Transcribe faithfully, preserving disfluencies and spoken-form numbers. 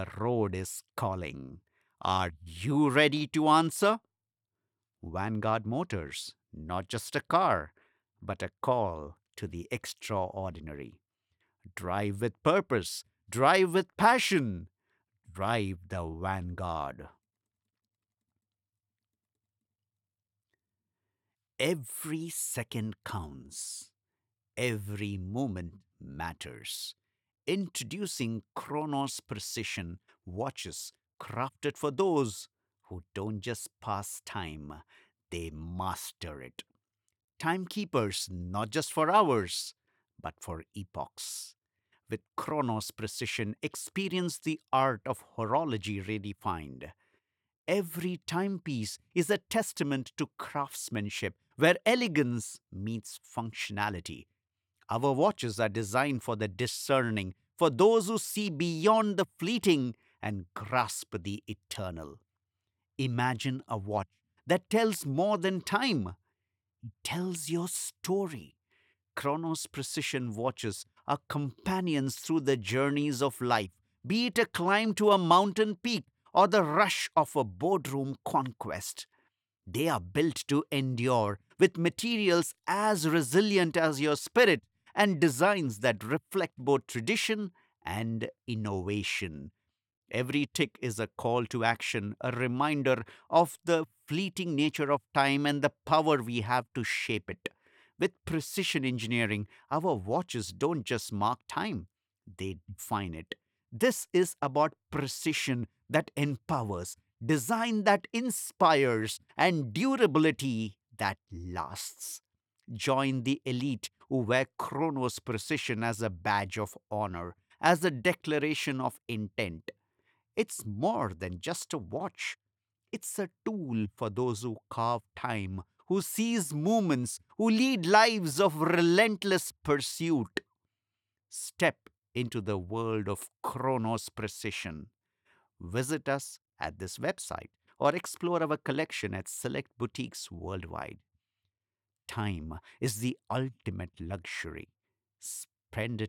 The road is calling. Are you ready to answer? Vanguard Motors, not just a car, but a call to the extraordinary. Drive with purpose, drive with passion, drive the Vanguard. Every second counts, every moment matters. Introducing Chronos Precision watches crafted for those who don't just pass time, they master it. Timekeepers not just for hours, but for epochs. With Chronos Precision, experience the art of horology redefined. Every timepiece is a testament to craftsmanship where elegance meets functionality. Our watches are designed for the discerning, for those who see beyond the fleeting and grasp the eternal. Imagine a watch that tells more than time, it tells your story. Chronos Precision watches are companions through the journeys of life, be it a climb to a mountain peak or the rush of a boardroom conquest. They are built to endure with materials as resilient as your spirit and designs that reflect both tradition and innovation. Every tick is a call to action, a reminder of the fleeting nature of time and the power we have to shape it. With precision engineering, our watches don't just mark time, they define it. This is about precision that empowers, design that inspires, and durability that lasts. Join the elite who wear Chronos precision as a badge of honor, as a declaration of intent. It's more than just a watch. It's a tool for those who carve time, who seize moments, who lead lives of relentless pursuit. Step into the world of Chronos precision. Visit us at this website or explore our collection at select boutiques worldwide. Time is the ultimate luxury. Spend it